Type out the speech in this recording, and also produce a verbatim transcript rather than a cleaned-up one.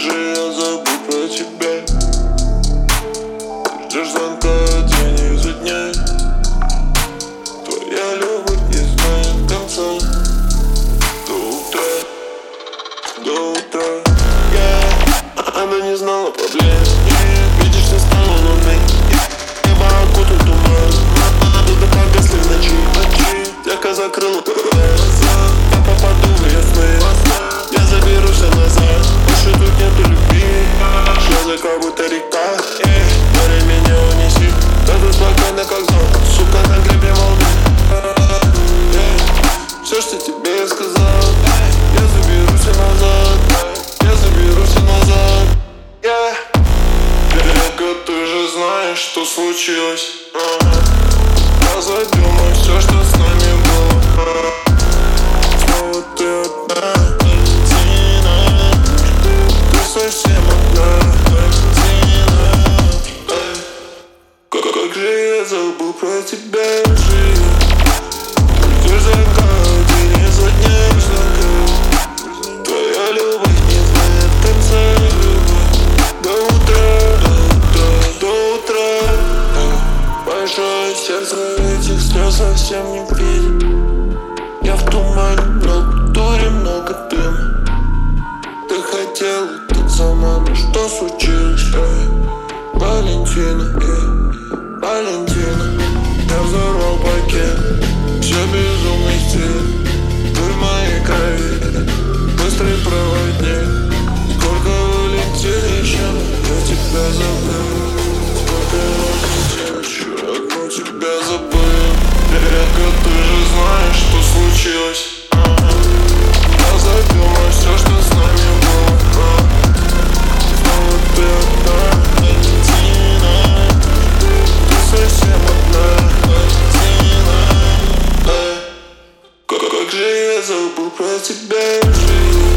же я забыл про тебя? Ты ждешь звонка день изо дня. Твоя любовь не знает конца. До утра, до утра. Yeah. Она не знала проблем. Yeah. Видишь, не стала луны. Небо окутал туман. Будто погасли в ночи. Тяга закрыла глаза. Я попаду в ее сны. Я заберу все назад. Больше тут нету любви. Слезы как будто река. Море меня унесит. Да ты спокойно как зон. Сука на гребне волны. Все, что тебе я сказал, я заберу все назад. Я заберу все назад. Девка, ты же знаешь, что случилось. Разобьем мы все, что с нами было. Снова ты одна, Тина. Ты совсем одна, Тина. Как же я забыл про тебя, жизнь. Ждешь звонка день изо дня. Твоя любовь не знает конца. До утра, до утра, до утра. Большое сердце, этих слез совсем не видит. Я в тумане, много дури, много дыма. Ты хотела так сама, но что случилось? Эй, Валентина, эй, Валентина. Я взорвал пакет, все безумный стиль. Ты в моей крови, быстрый проводник. Сколько Валентин еще, я тебя забыл. Сколько Валентин еще, одну тебя забыл. Редко, ты же знаешь, что случилось. Я забил на все, что с нами было. Снова ты одна, Валентина. Ты совсем одна, Валентина. Как же я забыл про тебя, жизнь.